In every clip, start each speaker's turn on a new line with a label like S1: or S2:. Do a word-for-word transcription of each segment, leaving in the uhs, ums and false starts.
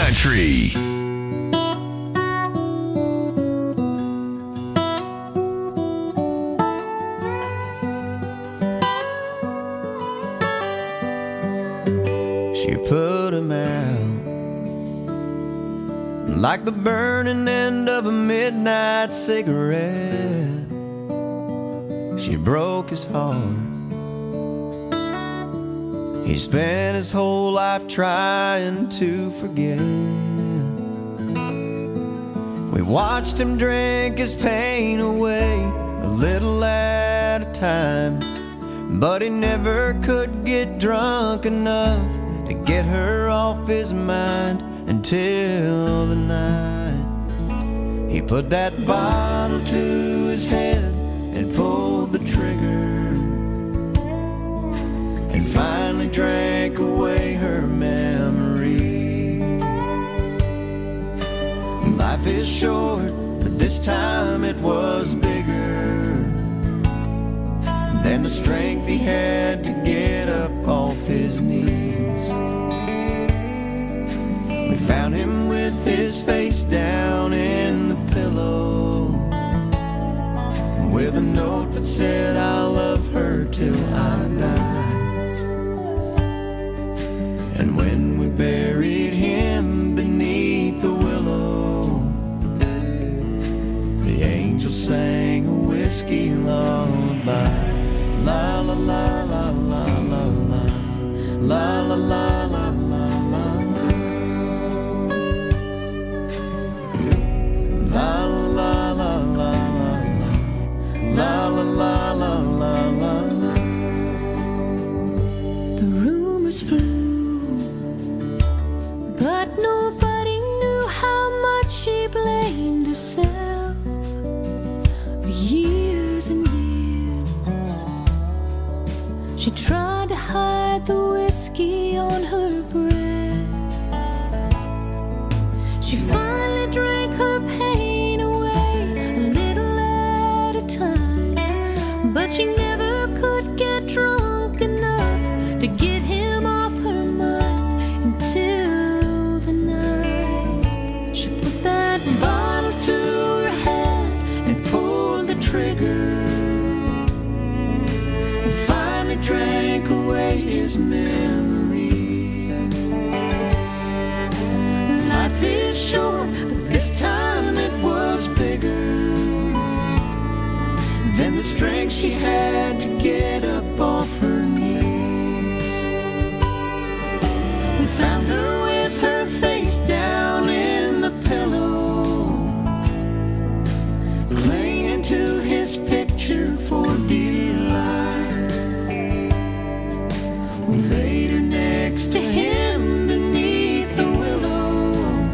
S1: Country.
S2: She put him out like the burning end of a midnight cigarette. She broke his heart. He spent his whole life trying to forget. We watched him drink his pain away a little at a time, but he never could get drunk enough to get her off his mind until the night he put that bottle to his head and pulled the trigger and finally drank away her memory. Life is short, but this time it was bigger than the strength he had to get up off his knees. We found him with his face down in the pillow, with a note that said, "I'll love her till I die." And when we buried him beneath the willow, the angel sang a whiskey lullaby. La la la la la la la, la la la la la la, la la la la la, la la la la la la.
S3: The rumors flew, but nobody knew how much she blamed herself for years and years. She tried to hide the whiskey on her breath. She finally drank her pain away a little at a time, but she never could get drunk enough to get him off her mind until the night she put that bottle to her head and pulled the trigger and finally drank away his memory. Life is short, but this time it was bigger than the strength she had to get up off her knees. We found her with her face down in the pillow, clinging to his picture for dear life. We laid her next to him beneath the willow,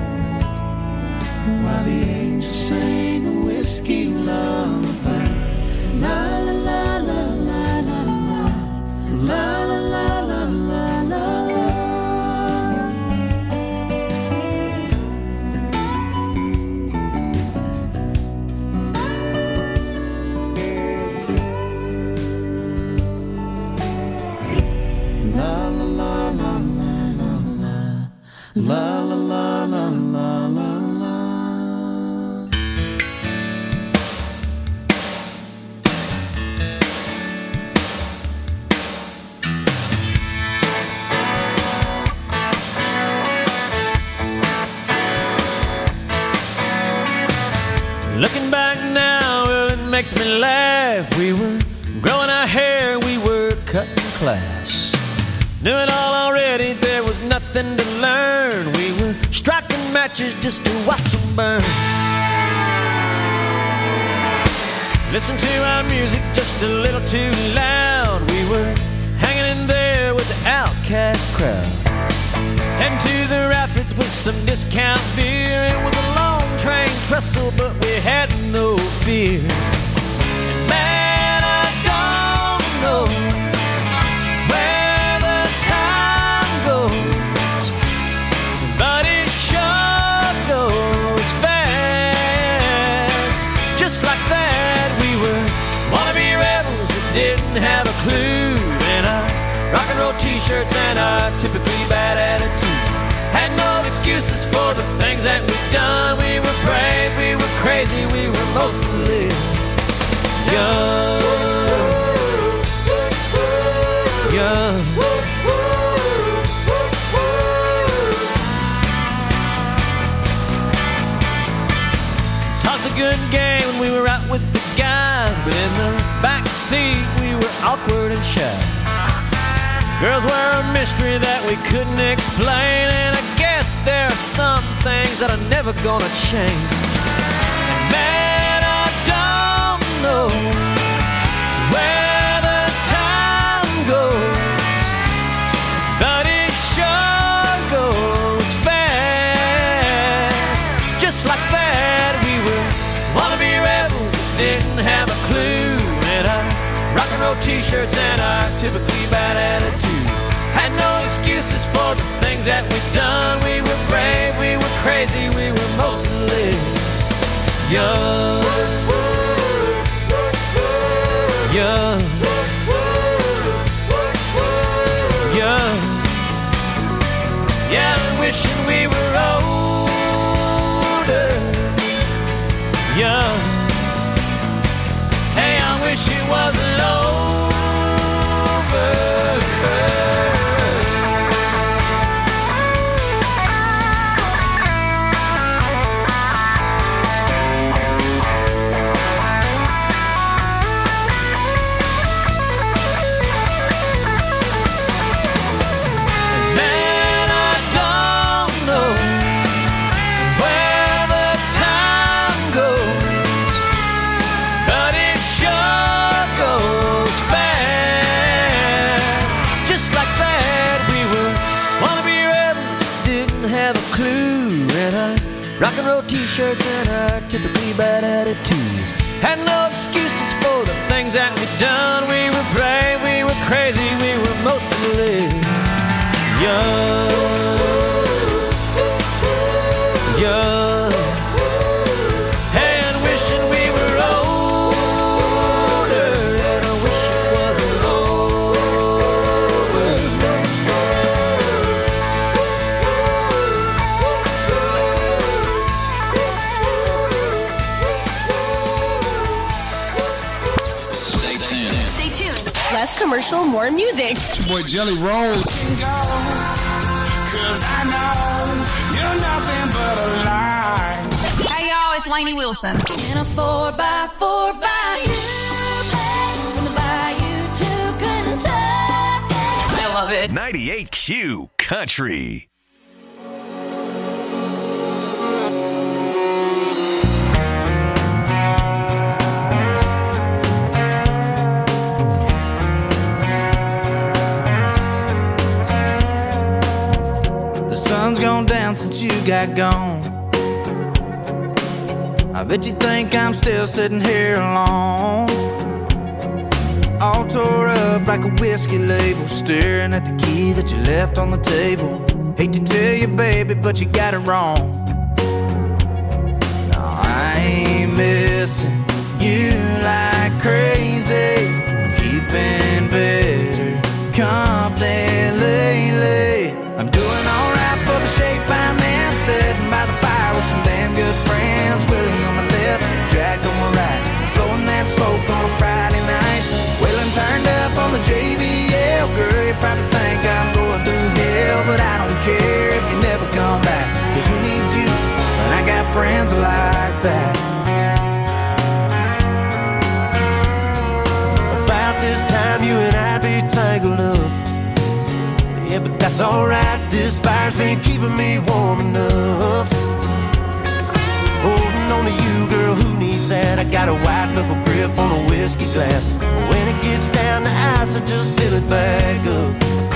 S3: while the angel sang a whiskey lullaby. La la la la la la la, la la la la la la la. La la la la la la, la la la la la la la.
S4: Looking back now, well, it makes me laugh. We were growing our hair, we were cutting class. Knew it all already, there was nothing to learn. We were striking matches just to watch them burn. Listen to our music just a little too loud. We were hanging in there with the outcast crowd. Heading to the rapids with some discount beer. It was a long train trestle, but we had no fear. And man, I don't know where the time goes, but it sure goes fast. Just like that, we were wannabe rebels that didn't have a clue. And our rock and roll t-shirts and our typically bad attitude had no excuse excuses for the things that we've done. We were brave, we were crazy, we were mostly young. Young. Talked a good game when we were out with the guys, but in the back seat we were awkward and shy. Girls were a mystery that we couldn't explain, and I guess there are some things that are never gonna change. And man, I don't know where the time goes, but it sure goes fast. Just like that, we were wannabe rebels that didn't have a clue, and our rock and roll t-shirts and our typically bad attitude. Had no excuses for the things that we've done. We were brave, we were crazy, we were mostly young. Young. Young. Yeah, wishing we were older. Young. Hey, I wish it wasn't over. Rock and roll t-shirts and our typically bad attitudes. Had no excuses for the things that we'd done. We were brave, we were crazy, we were mostly young. Young. Hey, and wishing we were older, and I wish it wasn't over.
S1: Less commercial, more music.
S5: It's your boy Jelly Roll. Cause I know you're nothing but a lie.
S6: Hey y'all, it's Lainey Wilson.
S3: In a four by four by you, from the bayou to Kentucky.
S6: I love it.
S7: ninety-eight Q Country.
S8: Sun's gone down since you got gone. I bet you think I'm still sitting here alone, all tore up like a whiskey label, staring at the key that you left on the table. Hate to tell you, baby, but you got it wrong. No, I ain't missing you like crazy. Keeping better company lately. I'm doing alright for the shape I'm in, sitting by the fire with some damn good friends. Willie on my left, Jack on my right, blowing that smoke on a Friday night. Waylon turned up on the J B L. Girl, you probably think I'm going through hell, but I don't care if you never come back, cause who needs you when I got friends like that?
S4: About this time you and I'd be tangled up. Yeah, but that's alright, this fire's been keeping me warm enough. Holding on to you, girl, who needs that? I got a white knuckle grip on a whiskey glass. When it gets down to ice, I just fill it back up.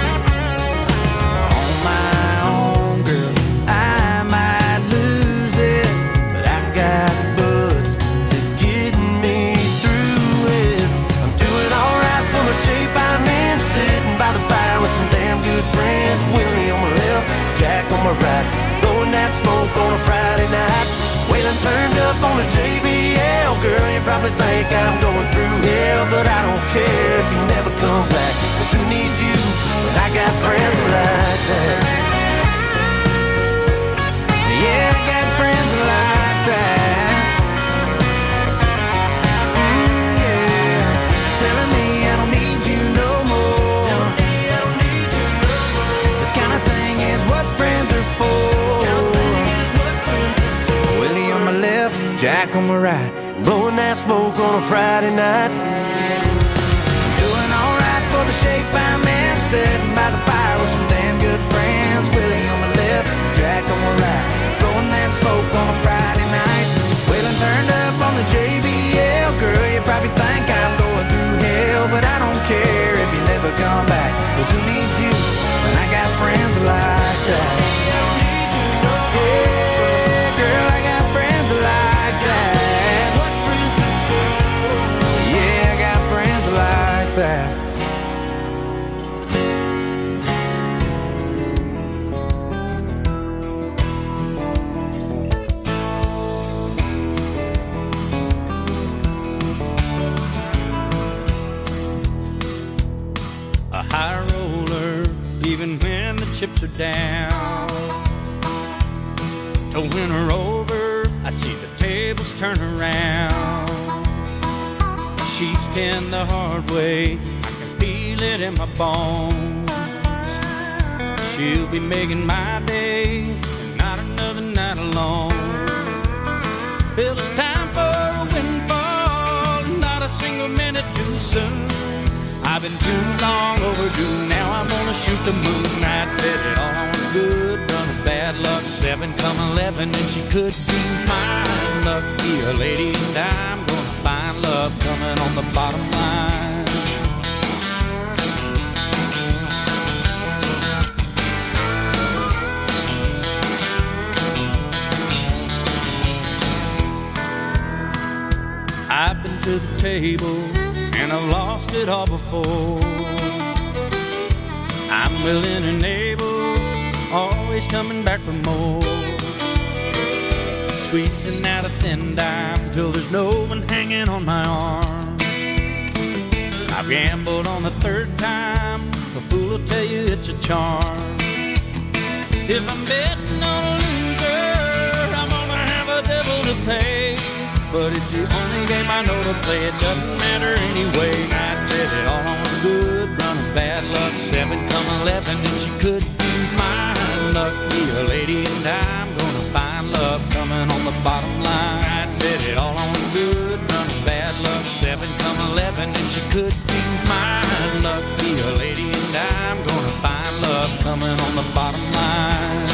S8: On my own, girl, I might lose it, but I got buds to get me through it. I'm doing alright for the shape I'm in, sitting by the fire with some damn good friends. Willie on my left, Jack on my right, blowing that smoke on a Friday night. Waylon turned up on the J B L. Girl, you probably think I'm going through hell, but I don't care if you never come back, cause who needs you when I got friends like that? Jack on my right,
S4: blowing that smoke on a Friday night.
S8: Doing alright for the shape I'm in, sitting by the fire with some damn good friends. Willie on my left, Jack on my right, blowing that smoke on a Friday night. Waylon turned up on the J B L. Girl, you probably think I'm going through hell, but I don't care if you never come back, 'cause who needs you when I got friends like that? Yeah, girl, I got friends like that. Yeah, I got friends like that.
S9: A high roller, even when the chips are down. To win her over, I'd see the tables turn around. She's ten the hard way, I can feel it in my bones. She'll be making my day, and not another night alone. Well, it's time for a windfall, not a single minute too soon. I've been too long overdue, now I'm gonna shoot the moon. I bet it all on a good run of bad luck. Seven come eleven, and she could be mine. Lucky a lady, and I'm gonna find love coming on the bottom line. I've been to the table, and I've lost it all before. I'm willing and able, always coming back for more. Squeezing out a thin dime till there's no one hanging on my arm. I've gambled on the third time, the fool will tell you it's a charm. If I'm betting on a loser, I'm gonna have a devil to pay. But it's the only game I know to play, it doesn't matter anyway. I bet it all on a good run of bad luck. Seven come eleven, and she could be mine. Lucky a lady, and I'm gonna find love coming on the bottom line. I bet it all on a good run of bad luck. Seven come eleven, and she could be mine. Lucky a lady, and I'm gonna find love coming on the bottom line.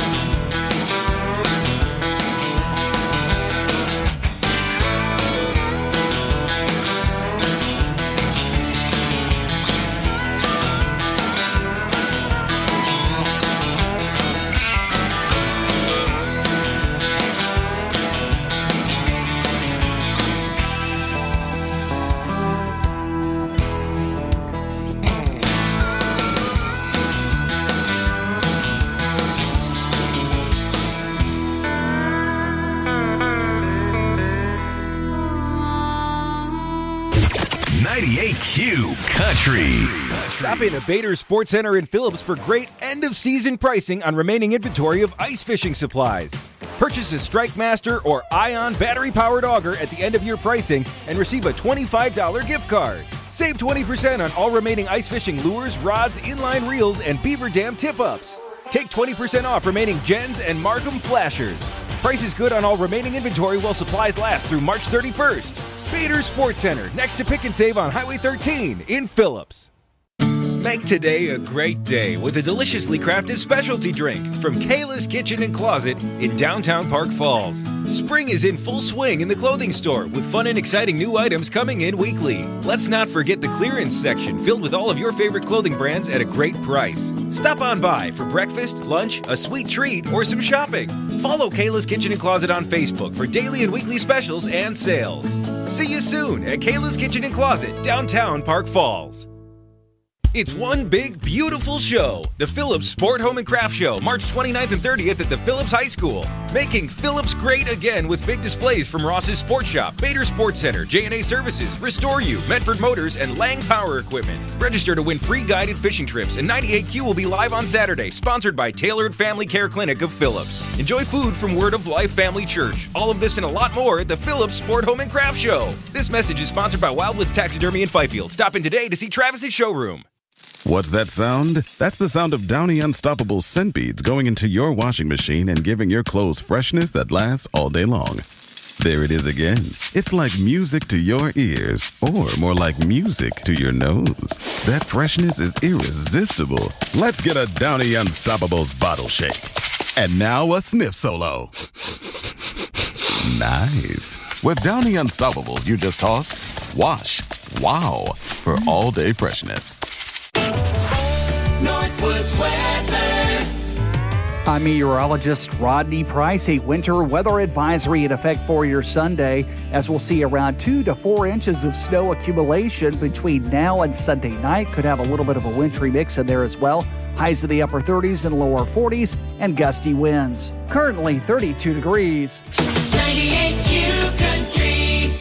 S7: ninety-eight Q Country.
S10: Stop in at Bader Sports Center in Phillips for great end-of-season pricing on remaining inventory of ice fishing supplies. Purchase a Strike Master or Ion battery-powered auger at the end-of-year pricing and receive a twenty-five dollars gift card. Save twenty percent on all remaining ice fishing lures, rods, inline reels, and beaver dam tip-ups. Take twenty percent off remaining Jens and Markham flashers. Price is good on all remaining inventory while supplies last through March thirty-first. Bader Sports Center, next to Pick and Save on Highway thirteen in Phillips. Make today a great day with a deliciously crafted specialty drink from Kayla's Kitchen and Closet in downtown Park Falls. Spring is in full swing in the clothing store with fun and exciting new items coming in weekly. Let's not forget the clearance section filled with all of your favorite clothing brands at a great price. Stop on by for breakfast, lunch, a sweet treat, or some shopping. Follow Kayla's Kitchen and Closet on Facebook for daily and weekly specials and sales. See you soon at Kayla's Kitchen and Closet, downtown Park Falls. It's one big, beautiful show. The Phillips Sport, Home and Craft Show, March twenty-ninth and thirtieth at the Phillips High School. Making Phillips great again with big displays from Ross's Sports Shop, Bader Sports Center, J and A Services, Restore You, Medford Motors, and Lang Power Equipment. Register to win free guided fishing trips, and ninety-eight Q will be live on Saturday, sponsored by Tailored Family Care Clinic of Phillips. Enjoy food from Word of Life Family Church. All of this and a lot more at the Phillips Sport, Home and Craft Show. This message is sponsored by Wildwoods Taxidermy in Fifield. Stop in today to see Travis's showroom.
S11: What's that sound? That's the sound of Downy Unstoppable scent beads going into your washing machine and giving your clothes freshness that lasts all day long. There it is again. It's like music to your ears, or more like music to your nose. That freshness is irresistible. Let's get a Downy Unstoppables bottle shake. And now a sniff solo. Nice. With Downy Unstoppables, you just toss, wash, wow, for all-day freshness.
S5: Northwoods weather.
S12: I'm meteorologist Rodney Price. A winter weather advisory in effect for your Sunday, as we'll see around two to four inches of snow accumulation between now and Sunday night. Could have a little bit of a wintry mix in there as well. Highs in the upper thirties and lower forties, and gusty winds. Currently thirty-two degrees.
S5: ninety-eight Q Country.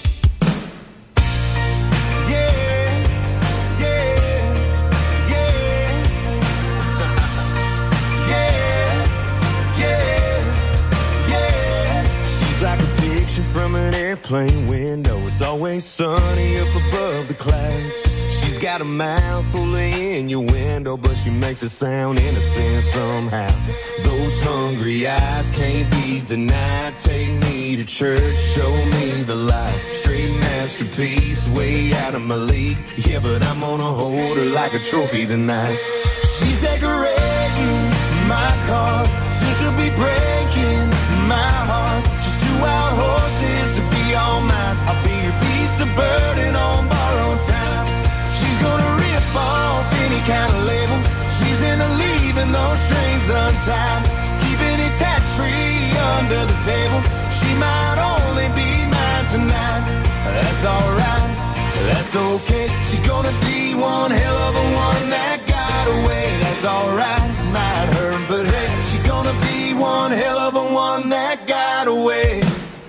S13: From an airplane window, it's always sunny up above the clouds. She's got a mouth full of innuendo, but she makes it sound innocent somehow. Those hungry eyes can't be denied. Take me to church, show me the light. Straight masterpiece, way out of my league. Yeah, but I'm gonna hold her like a trophy tonight. She's decorating my car, soon she'll be breaking my heart. She's two wild horses to be all mine. I'll be your beast of burden on borrowed time. She's gonna rip off any kind of label. She's into leaving those strings untied, keeping it tax-free under the table. She might only be mine tonight. That's alright, that's okay. She's gonna be one hell of a one that got away. That's alright, might hurt, but hey, she's gonna be one hell of a one that got away.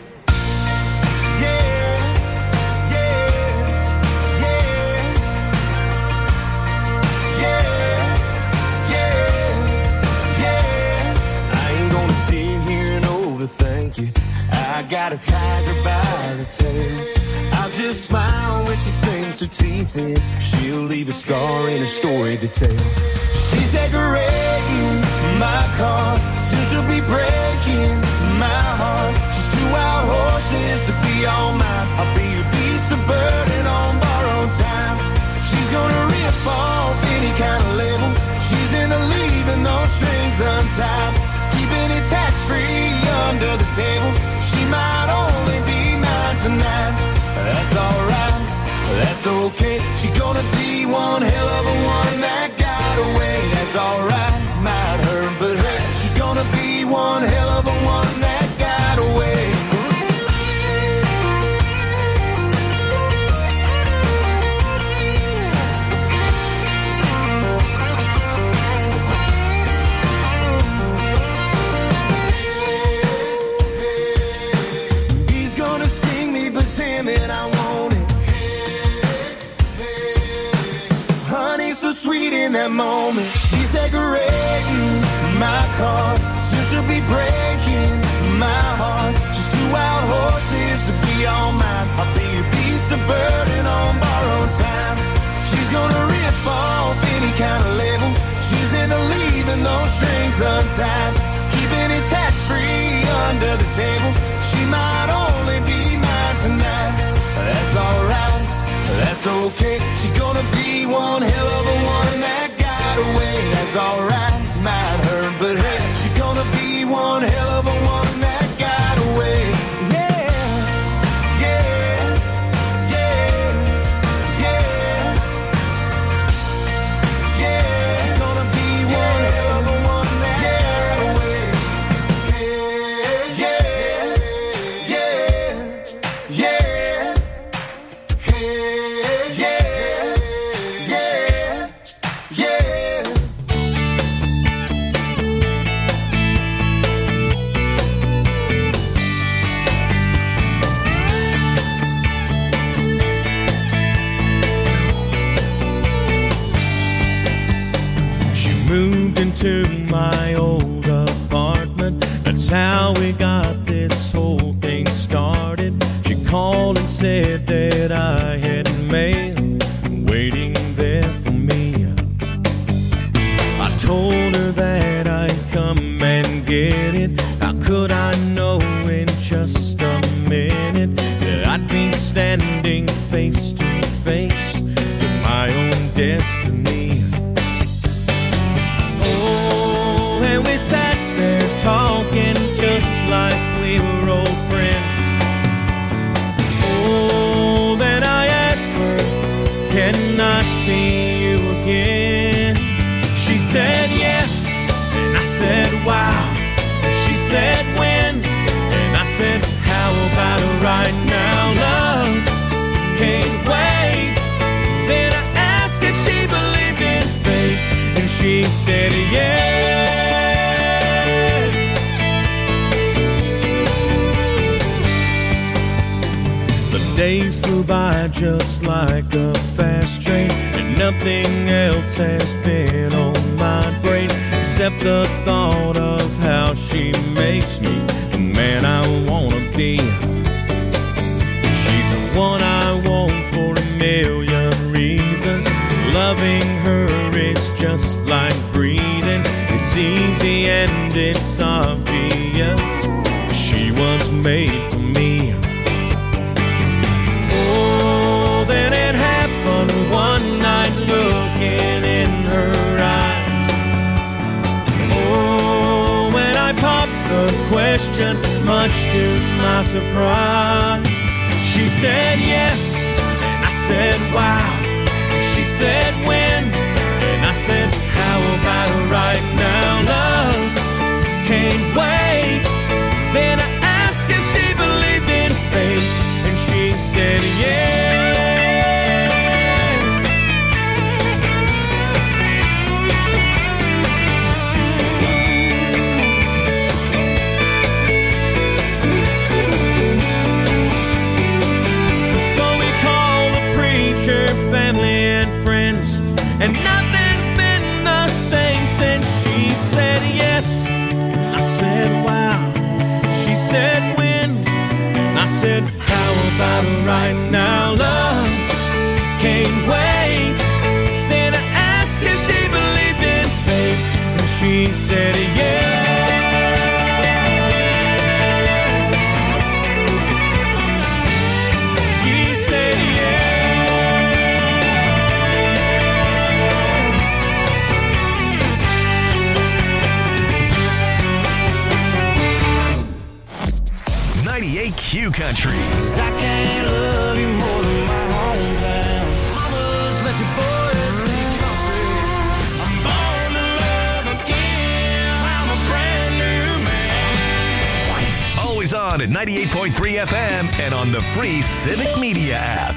S13: Thank you. I got a tiger by the tail. I'll just smile when she sinks her teeth in. She'll leave a scar in her story to tell. She's decorating my car, soon she'll be breaking my heart. She's two wild horses to be all mine. I'll be your beast of burden on borrowed time. She's gonna rip off any kind of label. She's into leaving those strings untied, keeping it tax-free under the table. She might only be mine tonight. That's alright, that's okay. She's gonna be one hell of a one that got away. That's alright, might hurt, but hey, she's gonna be one hell of a one that got away. Sweet in that moment. She's decorating my car, soon she'll be breaking my heart. She's two wild horses to be all mine. I'll be your beast of burden on borrowed time. She's gonna rip off any kind of label. She's into leaving those strings untied, keeping it tax-free under the table. She might only be mine tonight. That's alright, that's okay. She's gonna be one hell of a one that got away. That's alright, might hurt, but hey, she's gonna be one hell of a one that got away. Yeah, yeah, yeah, yeah, yeah. She's gonna be one hell of a one that got away. Yeah, yeah, yeah, yeah.
S14: Moved into my old apartment. That's how we got this whole thing started. She called and said that I had mail waiting there for me. I told her that I'd come and get it. How could I know in just a minute? Can I see you again? She said yes, and I said wow. She said when, and I said how about right now? Love can't wait. Then I asked if she believed in fate, and she said yes. The days flew by just like a fast train, and nothing else has been on my brain except the thought of how she makes me the man I wanna be. She's the one I want for a million reasons. Loving her is just like breathing. It's easy and it's obvious. She was made for me. Oh, then it happened one night, looking in her eyes. Oh, when I popped the question, much to my surprise, she said yes, and I said wow. She said when, and I said how about right now? Love can't wait. Then I asked if she believed in fate, and she said yes. Family and friends, and nothing's been the same since she said yes. I said wow. She said when, I said how about right now? Love can't wait. Then I asked if she believed in fate, and she said yes.
S7: ninety-eight Q Country.
S5: Cause I can't love you more than my hometown. Mamas, let your boys be country. I'm born to love again. I'm a brand new man.
S7: Always on at ninety-eight point three F M and on the free Civic Media app.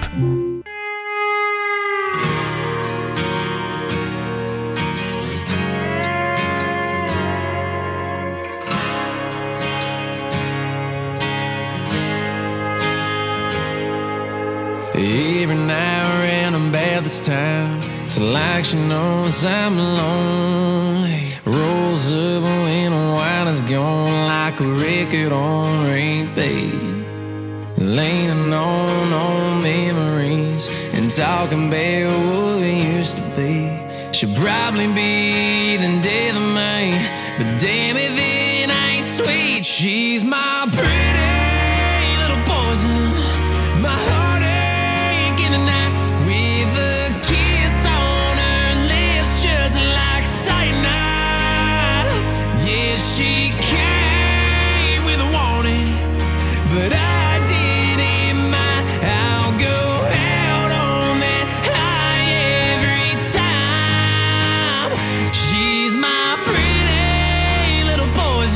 S15: Every now and then about this time, it's like she knows I'm lonely. Rolls up when the wine is gone, like a record on repeat. Leaning on old memories and talking about what we used to be. She'll probably be the death of me, but damn if it ain't sweet. She's my pretty little poison, my heart tonight, with a kiss on her lips, just like cyanide. Yeah, she came with a warning, but I didn't mind. I'll go out on that high every time. She's my pretty little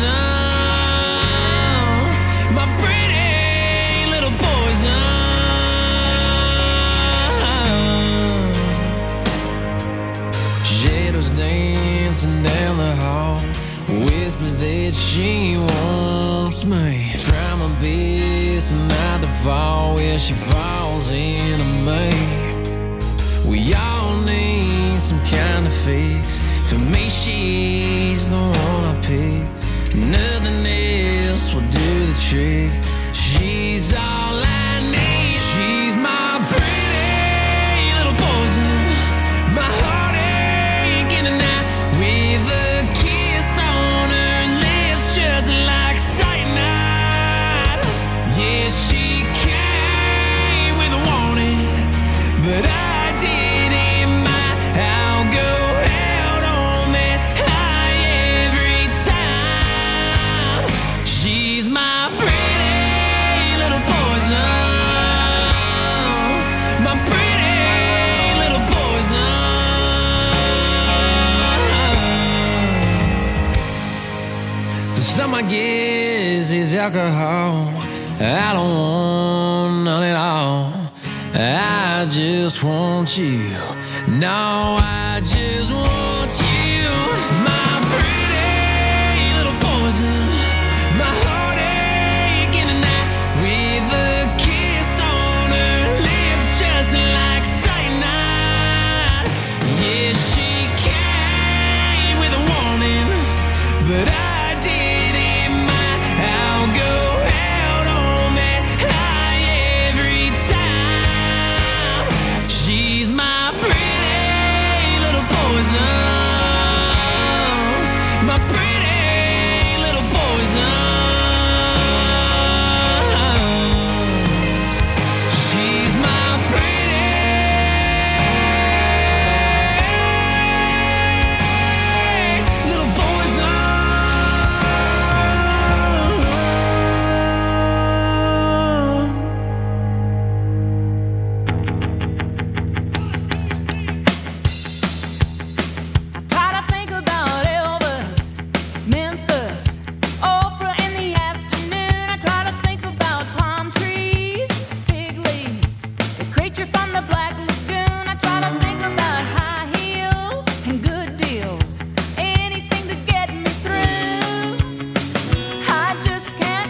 S15: poison, my pretty little poison. Dancing down the hall, whispers that she wants me. Try my best not to fall where she falls into me. We all need some kind of fix. For me, she's the one I pick. Nothing else will do the trick. She's all I need. She's my pretty little poison, my heart. With a kiss on her lips, just like cyanide. Yeah, she came with a warning, but I didn't mind. I'll go out on that high every time. She's my pretty alcohol. I don't want none at all. I just want you. No, I just want you. My pretty little poison. My heartache in the night with a kiss on her lips just like cyanide. Yeah, she came with a warning, but I didn't mind. I'll go out on that high every time. She's my pretty little poison. My pretty little poison. She's my pretty little poison.
S3: Try to think about Elvis, Memphis, Oprah in the afternoon. I try to think about palm trees, fig leaves, the creature from the Black Lagoon. I try to think about high heels and good deals, anything to get me through. I just can't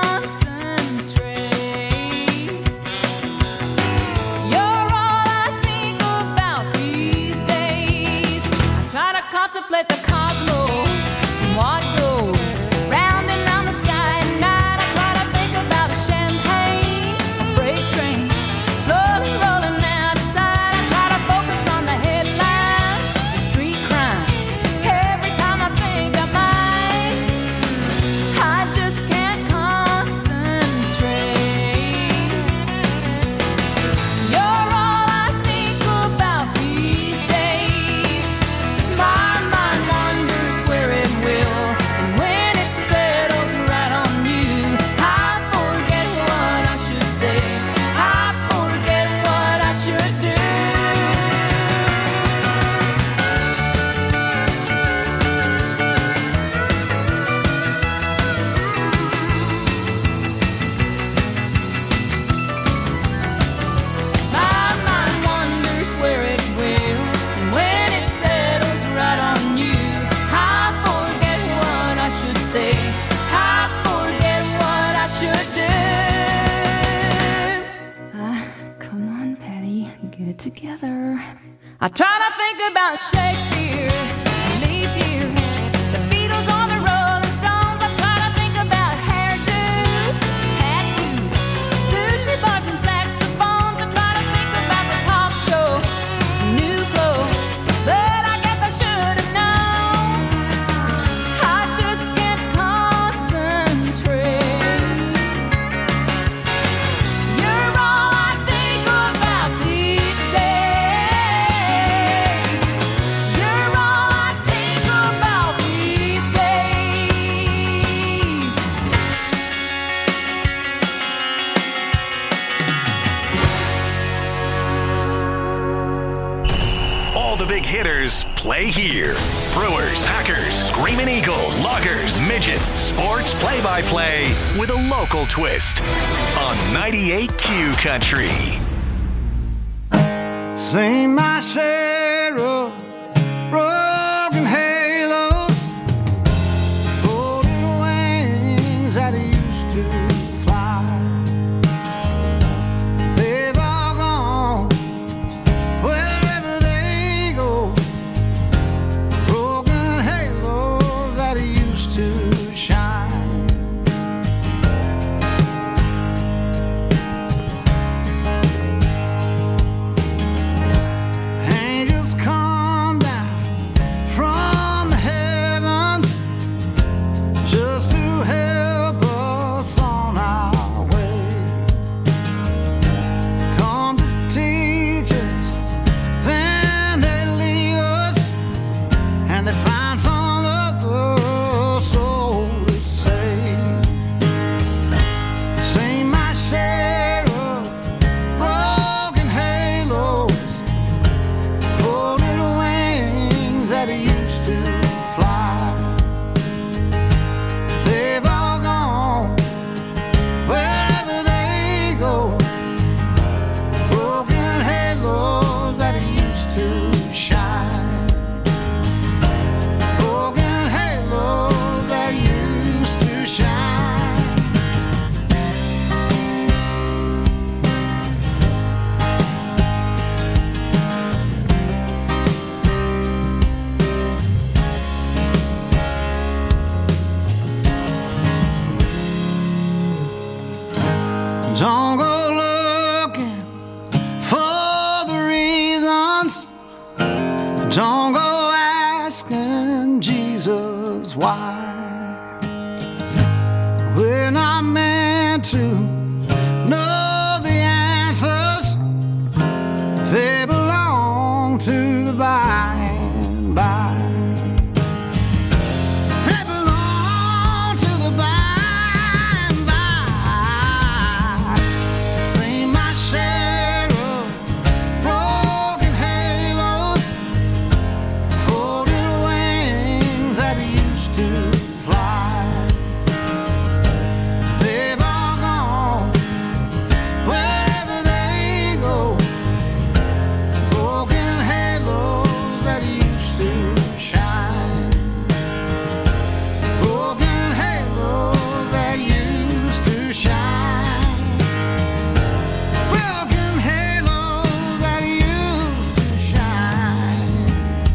S3: concentrate. You're all I think about these days. I try to contemplate the cosmos and what goes round and round the sky at night. I try to think about a champagne, a freight trains slowly rolling out of sight. I try to focus on the headlines, the street crimes. Every time I think I might, I just can't concentrate. You're all I think about these days. My mind wanders where it will, and when it settles right on you, I forget what I should say. I forget what I should do. My mind wanders where it will, and when it settles right on you, I forget what I should say. I forget what I should do. Ah, come on, Patty, get it together. I try to think about Shakespeare, leap year, the Beatles or the Rolling Stones. I try to think about hairdos, tattoos, sushi bars and saxophones. I try to think about the talk shows, new clothes, but I guess I should have known. I just can't concentrate. You're all I think about these days. You're all I think about these days.
S7: All the big hitters play here. Brewers, Packers, Screaming Eagles, Loggers, Midgets, sports play-by-play with a local twist on ninety-eight Q Country.
S5: Sing my share of broken halos, folding wings that used to fly. They've all gone wherever they go. Broken halos that used to shine. Angels come Don't go looking for the reasons. Don't go asking Jesus why. We're not meant to know the answers. They belong to the by and by. They belong to the by and by. Seen my share of broken halos, folded wings that used to fly. They've all gone wherever they go. Broken halos that used to shine. Broken halos that used to shine. Broken halos that used to shine.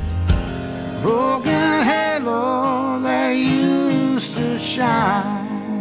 S5: Broken halos that used to shine.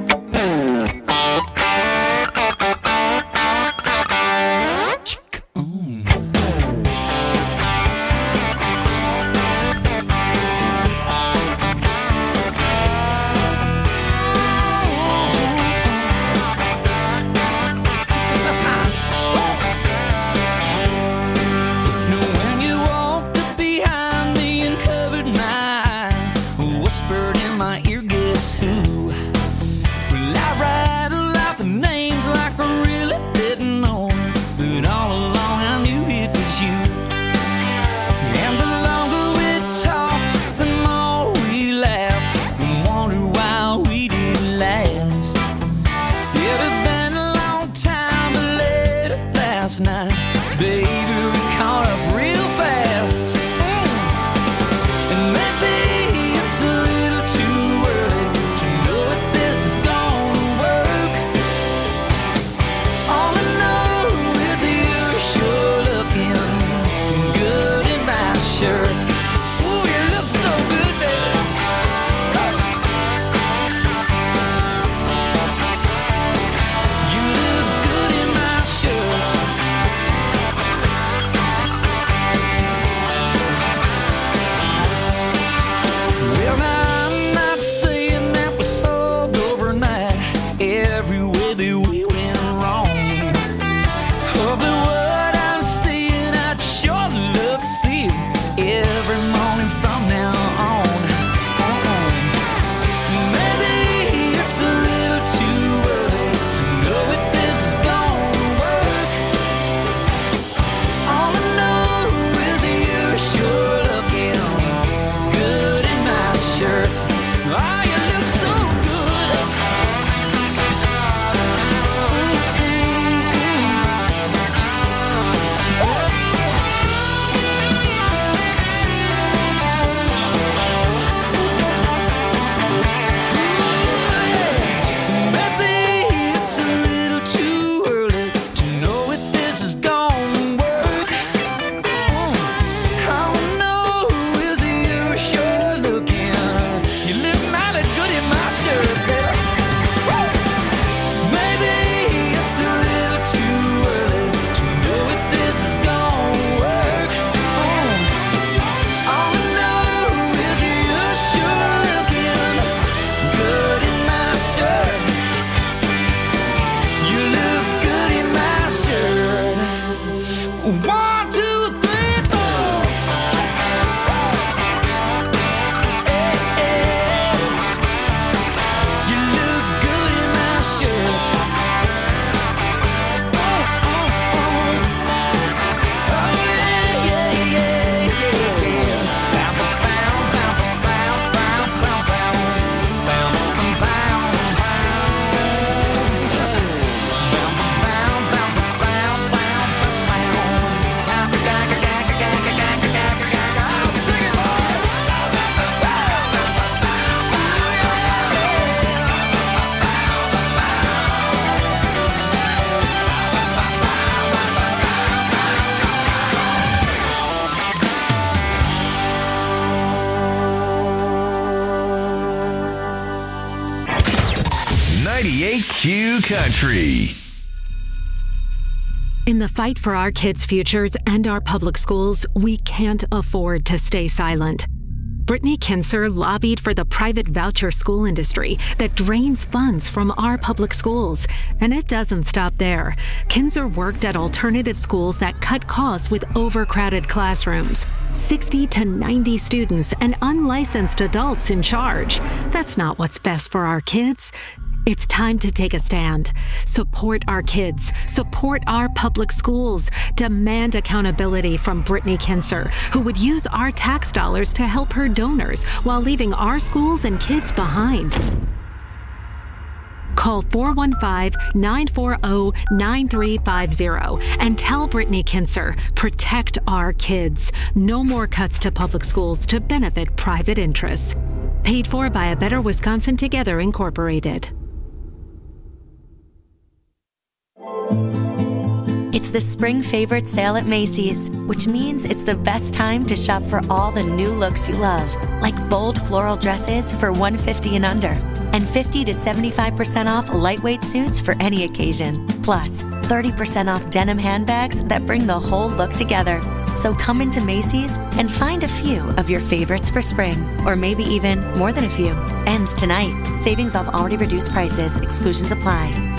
S15: When you walked up behind me and covered my eyes, whispered in my ear, guess who? Well, I rattled off the names like I really didn't know, but all along I knew it was you. And the longer we talked, the more we laughed and wondered why we didn't last. It had been a long time, but late last night, baby, we caught up real fast. And maybe it's a little too early to know if this is gonna work. All I know is you're sure looking good in my shirt. Ooh, you look so good, baby. You look good in my shirt. Well, I'm not saying that we solved overnight every way that we went wrong. Oh, but what I'm seeing, I'd sure love to see it every morning from now on. Uh-uh. Maybe it's a little too early to know if this is gonna work. All I know is you're sure looking good in my shirt. Oh, you look so good. Maybe it's a little too early to know if this is gonna work. All I know is you're sure looking. You look mighty good in my shirt, baby. Maybe it's a little too early to know if this is gonna work. All I know is you're sure looking good in my shirt. You look good in my shirt. One, two, three, four. Hey, hey. You look good in my shirt. Oh, oh, oh. Oh, yeah, yeah, yeah, yeah, yeah. Bow, bow, bow, bow, bow, bow, bow. Bow, bow, bow,
S7: ninety-eight Q Country.
S16: In the fight for our kids' futures and our public schools, we can't afford to stay silent. Brittany Kinser lobbied for the private voucher school industry that drains funds from our public schools. And it doesn't stop there. Kinser worked at alternative schools that cut costs with overcrowded classrooms, sixty to ninety students, and unlicensed adults in charge. That's not what's best for our kids. It's time to take a stand. Support our kids. Support our public schools. Demand accountability from Brittany Kinser, who would use our tax dollars to help her donors while leaving our schools and kids behind. Call four one five, nine four zero, nine three five zero and tell Brittany Kinser, protect our kids. No more cuts to public schools to benefit private interests. Paid for by A Better Wisconsin Together, Incorporated.
S17: It's the spring favorite sale at Macy's, which means it's the best time to shop for all the new looks you love, like bold floral dresses for one hundred fifty dollars and under, and fifty to seventy-five percent off lightweight suits for any occasion. Plus, thirty percent off denim handbags that bring the whole look together. So come into Macy's and find a few of your favorites for spring, or maybe even more than a few. Ends tonight. Savings off already reduced prices. Exclusions apply.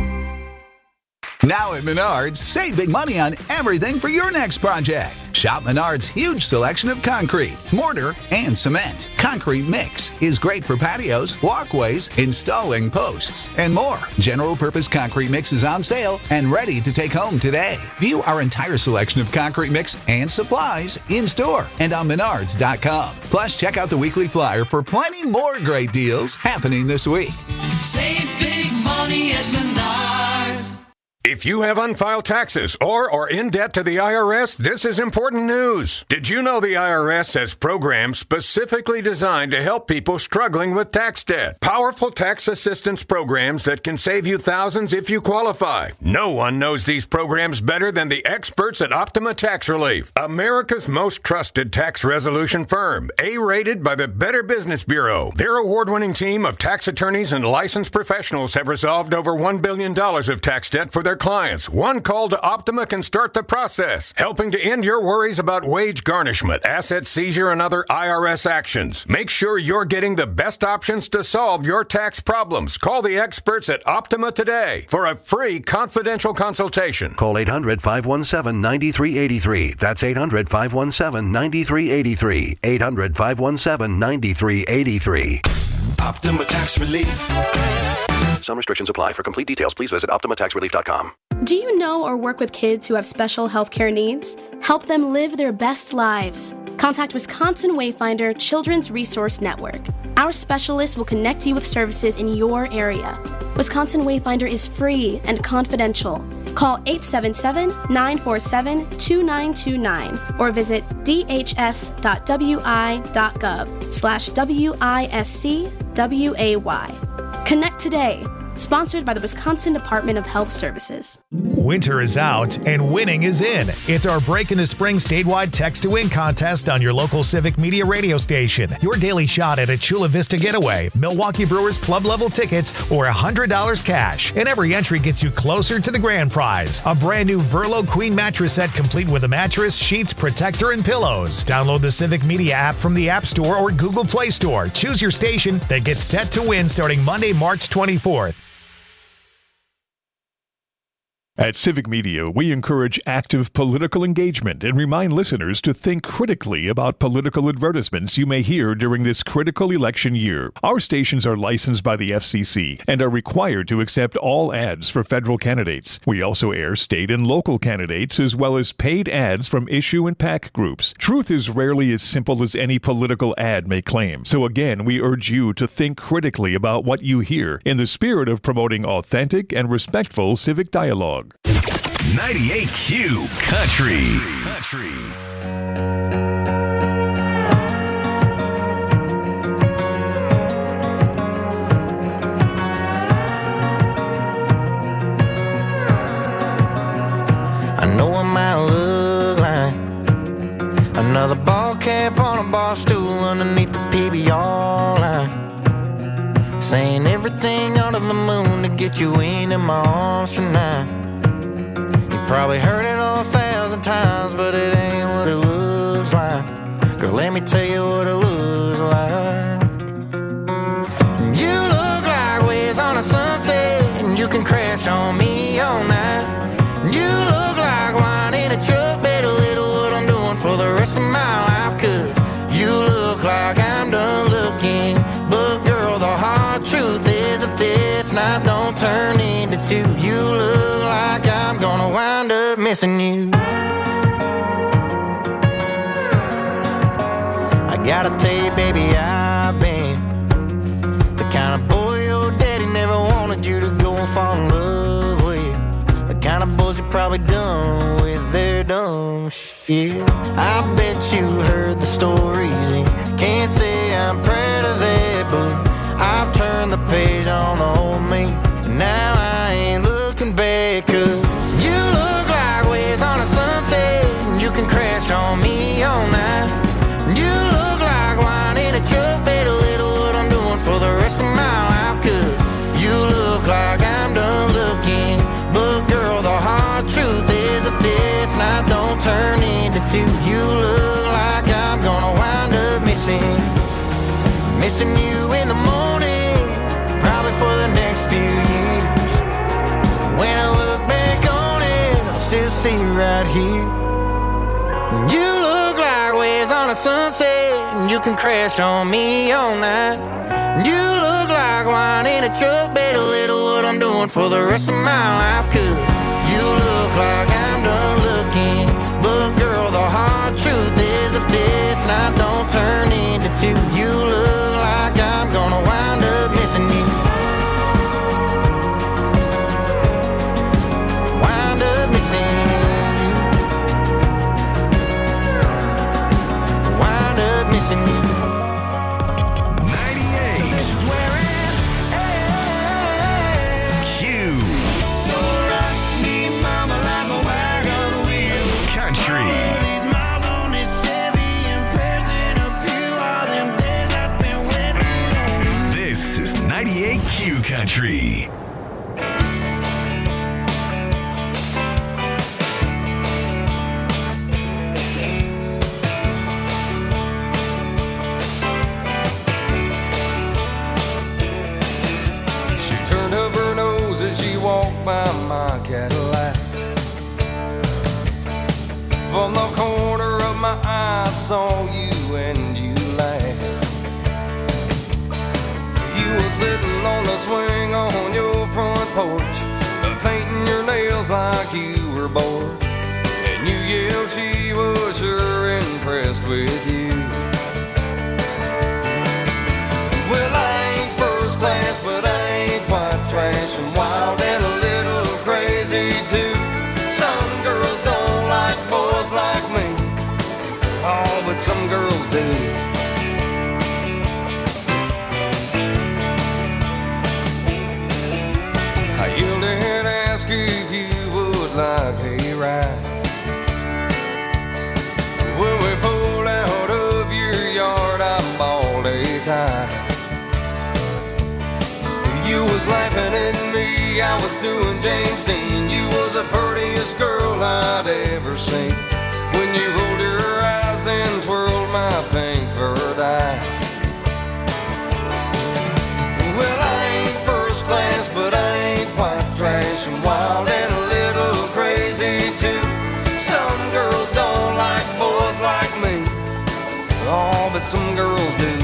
S18: Now at Menards, save big money on everything for your next project. Shop Menards' huge selection of concrete, mortar, and cement. Concrete mix is great for patios, walkways, installing posts, and more. General purpose concrete mix is on sale and ready to take home today. View our entire selection of concrete mix and supplies in store and on menards dot com. Plus, check out the weekly flyer for plenty more great deals happening this week.
S5: Save big money at Menards.
S19: If you have unfiled taxes or are in debt to the I R S, this is important news. Did you know the I R S has programs specifically designed to help people struggling with tax debt? Powerful tax assistance programs that can save you thousands if you qualify. No one knows these programs better than the experts at Optima Tax Relief, America's most trusted tax resolution firm, A-rated by the Better Business Bureau. Their award-winning team of tax attorneys and licensed professionals have resolved over one billion dollars of tax debt for their clients. One call to Optima can start the process, helping to end your worries about wage garnishment, asset seizure, and other I R S actions. Make sure you're getting the best options to solve your tax problems. Call the experts at Optima today for a free confidential consultation.
S20: Call eight hundred, five one seven, nine three eight three. That's eight hundred, five one seven, nine three eight three. eight hundred, five one seven, nine three eight three.
S13: Optima Tax Relief.
S20: Some restrictions apply. For complete details, please visit optima tax relief dot com.
S21: Do you know or work with kids who have special healthcare needs? Help them live their best lives. Contact Wisconsin Wayfinder Children's Resource Network. Our specialists will connect you with services in your area. Wisconsin Wayfinder is free and confidential. Call eight seven seven, nine four seven, two nine two nine or visit d h s dot w i dot gov slash W I S C W A Y. Connect today. Sponsored by the Wisconsin Department of Health Services.
S22: Winter is out and winning is in. It's our Break into Spring statewide Text to Win contest on your local Civic Media radio station. Your daily shot at a Chula Vista getaway, Milwaukee Brewers club level tickets, or one hundred dollars cash. And every entry gets you closer to the grand prize. A brand new Verlo Queen mattress set complete with a mattress, sheets, protector, and pillows. Download the Civic Media app from the App Store or Google Play Store. Choose your station that gets set to win starting Monday, March twenty-fourth.
S23: At Civic Media, we encourage active political engagement and remind listeners to think critically about political advertisements you may hear during this critical election year. Our stations are licensed by the F C C and are required to accept all ads for federal candidates. We also air state and local candidates as well as paid ads from issue and PAC groups. Truth is rarely as simple as any political ad may claim. So again, we urge you to think critically about what you hear in the spirit of promoting authentic and respectful civic dialogue.
S7: ninety-eight Q Country. Country.
S24: I know I might look like another ball cap on a bar stool underneath the P B R line, saying everything under the moon to get you into my arms tonight. Probably heard it a thousand times, but it ain't what it looks like. Girl, let me tell you what it looks like. You look like waves on a sunset, and you can crash on me all night. You look like wine in a truck, bet a little what I'm doing for the rest of my life. Cause you look like I'm done looking, but girl, the hard truth is if this night don't turn into two, you look like I'm gonna wind up missing you. I gotta tell you, baby, I've been the kind of boy your daddy never wanted you to go and fall in love with. The kind of boys you probably done with their dumb shit. I bet you heard the stories and can't say I'm proud of that, but I've turned the page on the old me, and now I ain't looking back. Cause you look like waves on a sunset, and you can crash on me all night. You look like wine in a truck, bet a little what I'm doing for the rest of my life. Cause you look like I'm done looking, but girl, the hard truth is if this night don't turn into two, you look like I'm gonna wind up missing Missing you in the morning, probably for the next few years. When I look back on it, I'll still see you right here. You look like waves on a sunset, and you can crash on me all night. You look like wine in a truck, bet a little what I'm doing for the rest of my life. Cause you look like I'm done looking, but girl, the hard truth is if this night don't turn into two, you look like I'm gonna wind up missing you. Wind up missing you. Wind up missing you.
S7: ninety-eight. This is where it ends. Q.
S5: So rock me, mama, like a wagon wheel.
S7: Country.
S5: These miles on this Chevy and prayers in a pew, all them days I spent waiting on you.
S7: This is ninety-eight Q Country.
S1: She turned up her nose as she walked by my Cadillac. From the corner of my eye, I saw you and you laughed. You were sitting on the swing on your front porch, painting your nails like you were bored. And you yelled she was sure impressed with you. Well, I ain't first class, but I ain't quite trash. I'm wild and a little crazy too. Some girls don't like boys like me. Oh, but some girls do. I yelled and asked if you would like a ride. When we pulled out of your yard, I bawled a tie. You was laughing at me, I was doing James Dean. You was the prettiest girl I'd ever seen. When you rolled your eyes and twirled my pink furred eyes. Well, I ain't first class, but I ain't quite trash. I'm wild and a little crazy too. Some girls don't like boys like me. Oh, but some girls do.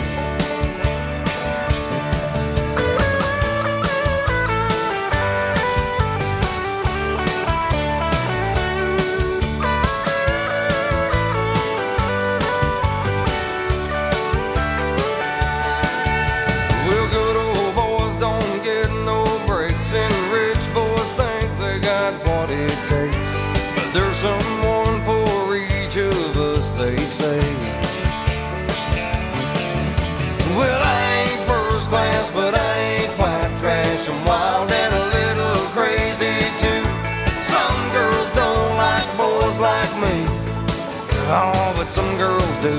S1: Well, good old boys don't get no breaks, and rich boys think they got what it takes. But there's someone for each of us, they say. Well, I ain't first class, but I ain't quite trash. I'm wild and a little crazy too. Some girls don't like boys like me. Oh, but some girls do.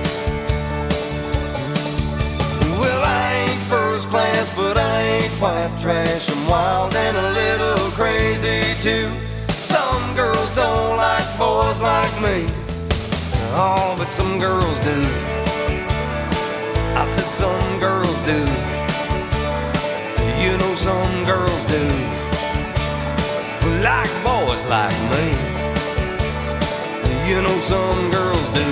S1: Well, I ain't first class, but I ain't quite trash. I'm wild and a little crazy too. Some girls boys like me. Oh, but some girls do. I said some girls do. You know some girls do. Like boys like me. You know some girls do.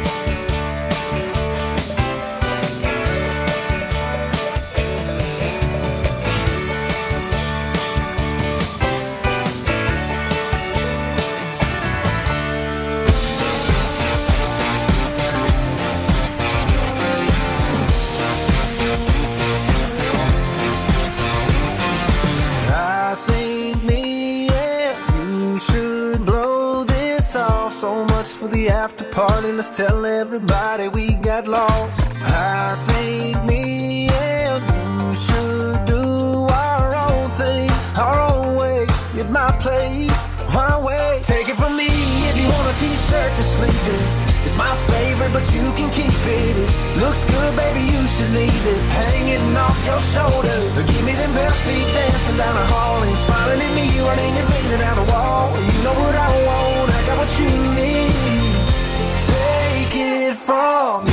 S24: After party, let's tell everybody we got lost. I think me and you should do our own thing, our own way, at my place, my way. Take it from me, if you want a t-shirt to sleep in, it's my favorite, but you can keep it. It looks good, baby, you should leave it hanging off your shoulder. Give me them bare feet dancing down the hall and smiling at me, running your finger down the wall. You know what I want, I got what you need. Take it from me.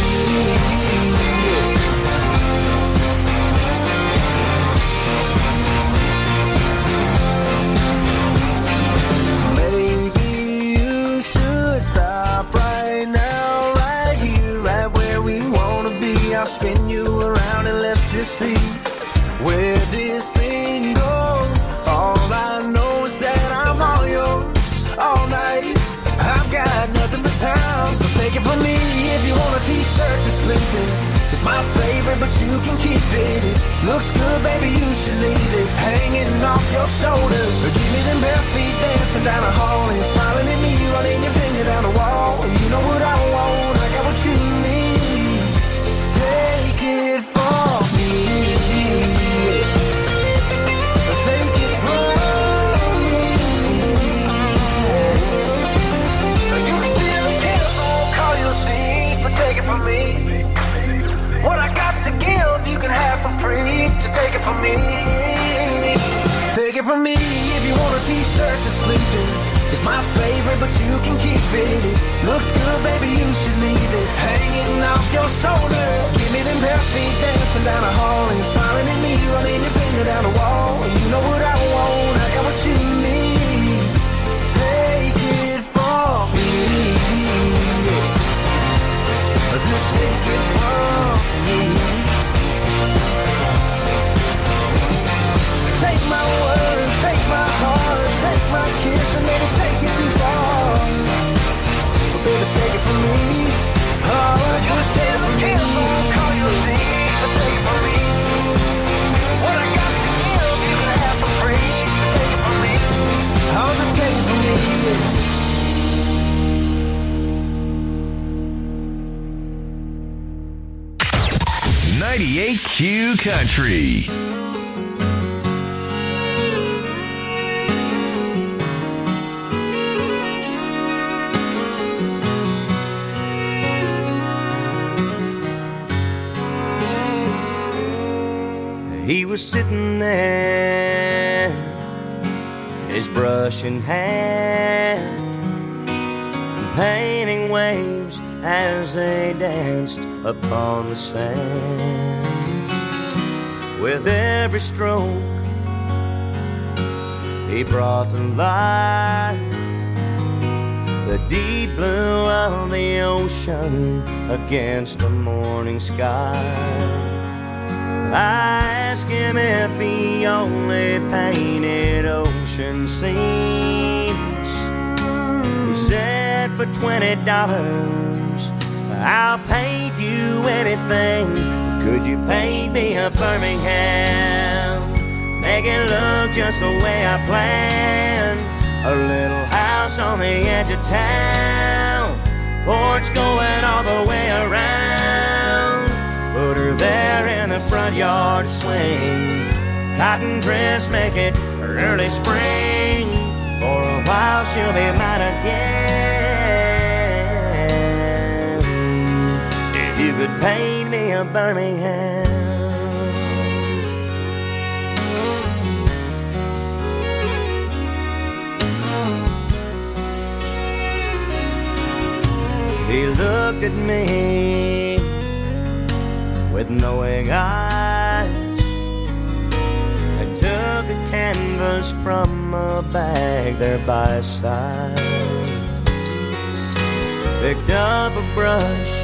S24: Maybe you should stop right now, right here, right where we wanna be. I'll spin you around and let's just see where this thing goes. All I know is that I'm all yours all night. I've got nothing but time, so take it from me. If you want a t-shirt to sleep in, it's my favorite, but you can keep it. It looks good, baby, you should leave it hanging off your shoulder. Give me them bare feet dancing down the hall and smiling at me, running your finger down the wall. You know what I want, I got what you need. Take it from me. Take it from me. You can still kill, so I won't call you a thief, but take it from me. What I got to give, you can have for free. Just take it from me. Take it from me. If you want a t-shirt to sleep in, it's my favorite, but you can keep it. It looks good, baby, you should leave it hanging off your shoulder. Give me them bare feet dancing down the hall and smiling at me, running your finger down the wall. You know what I want, I got what you need. Take it from me. Just take it from me. Take my word, take my heart, take my kiss, and maybe take it too far. But baby, take it from me. Oh, just take it from me. I won't call you a thief, but take it from me. What I got to give, you can have for free. Just take it from me. Oh, just take it from me.
S7: ninety-eight Q Country.
S24: He was sitting there, his brush in hand, painting waves as they danced upon the sand. With every stroke he brought to life the deep blue of the ocean against a morning sky. I asked him if he only painted ocean scenes. He said, for twenty dollars I'll paint you anything. Could you paint me a Birmingham? Make it look just the way I planned. A little house on the edge of town, porch going all the way around. Put her there in the front yard swing, cotton dress, make it early spring. For a while she'll be mine again. If you could paint me a Birmingham. He looked at me with knowing eyes and took a canvas from a bag there by his side. Picked up a brush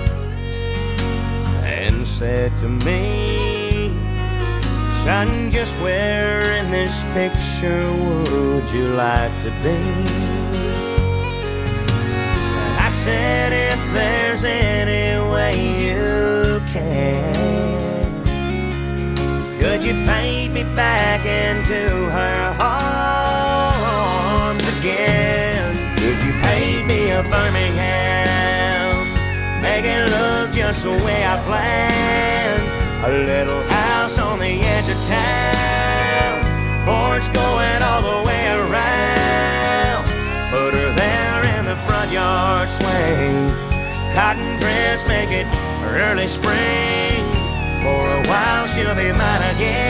S24: and said to me, "Son, just where in this picture would you like to be?" And I said, "If there's any way you can, could you paint me back into her arms again? Could you paint me a Birmingham, make it look just the way I planned? A little house on the edge of town, porch going all the way around. Put her there in the front yard swing, cotton dress, make it early spring. For a while she'll be mine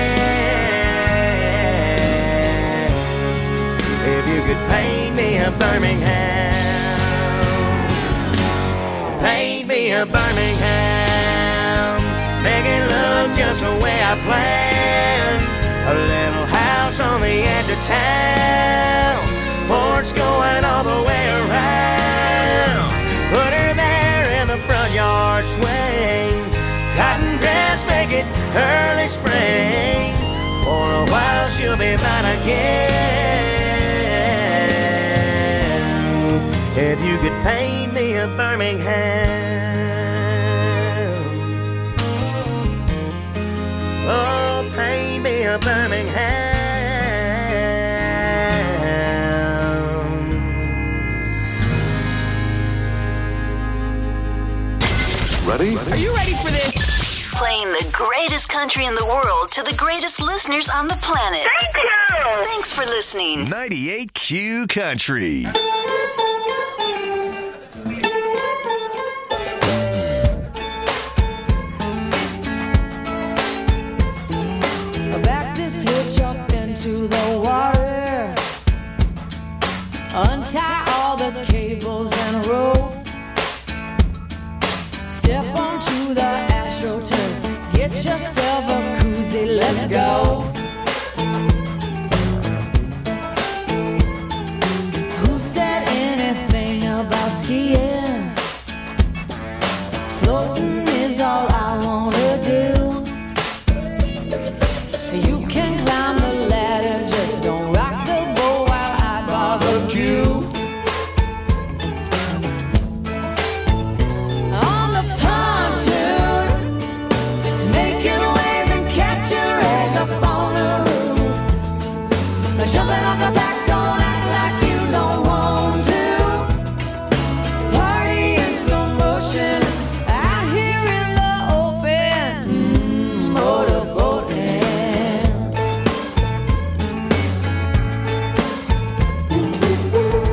S24: again. If you could paint me a Birmingham, paint me a Birmingham, make it look just the way I planned. A little house on the edge of town, porch going all the way around. Put her there in the front yard swing, cotton dress, make it early spring. For a while she'll be mine again. If you could paint me a Birmingham, oh, paint me a Birmingham.
S20: Ready?
S2: Are you ready for this?
S4: Playing the greatest country in the world to the greatest listeners on the planet.
S2: Thank you!
S4: Thanks for listening.
S7: ninety-eight Q Country.
S6: Back this hitch up into the water, untie all the cables and rope, step onto the AstroTurf, get yourself a koozie, let's go. Who said anything about skiing? Floating is all I wanna do. You can climb the ladder, just don't rock the boat while I barbecue. On the pontoon, making waves and catching rays up on the roof. Jumping off the back, don't act like you don't want to. Party in slow motion, out here in the open. Mm, motorboating.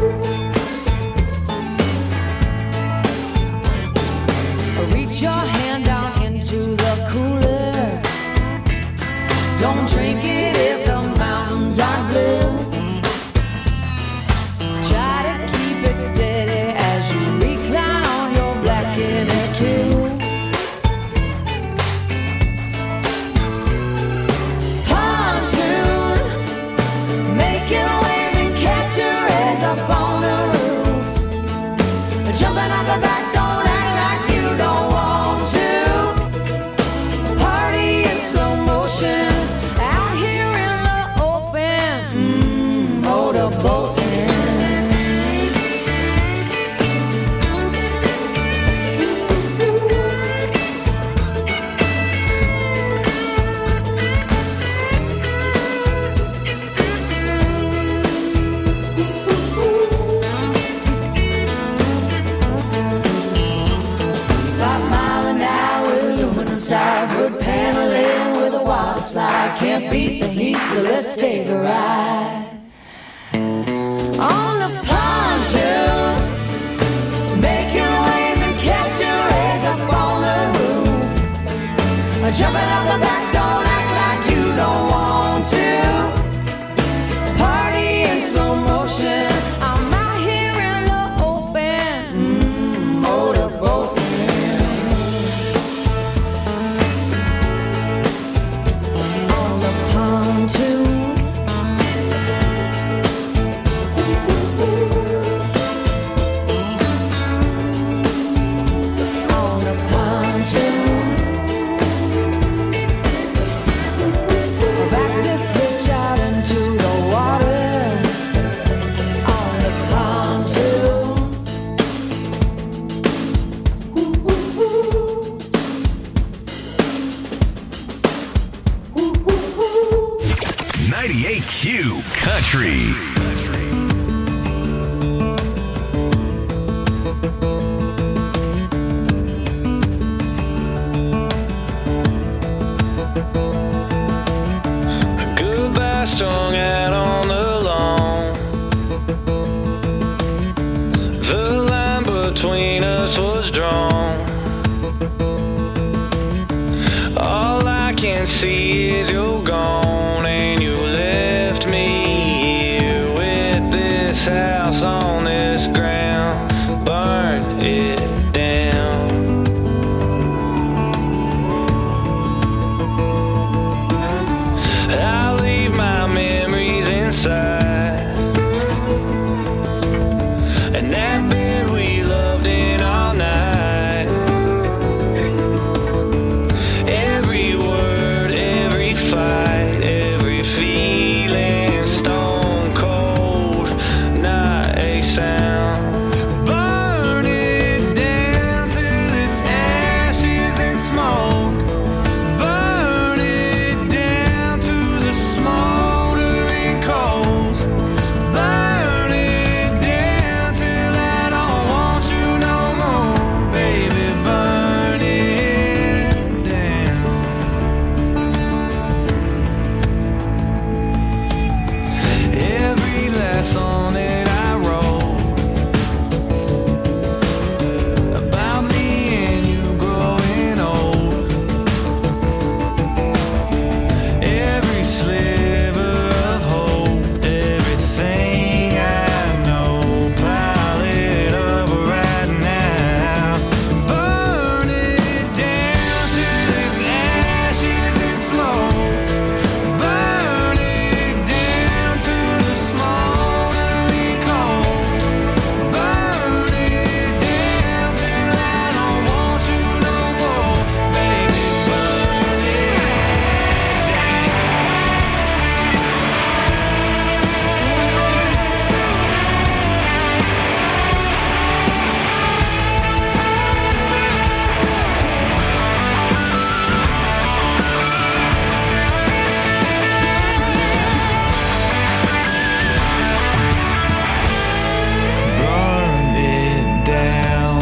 S15: house on this ground.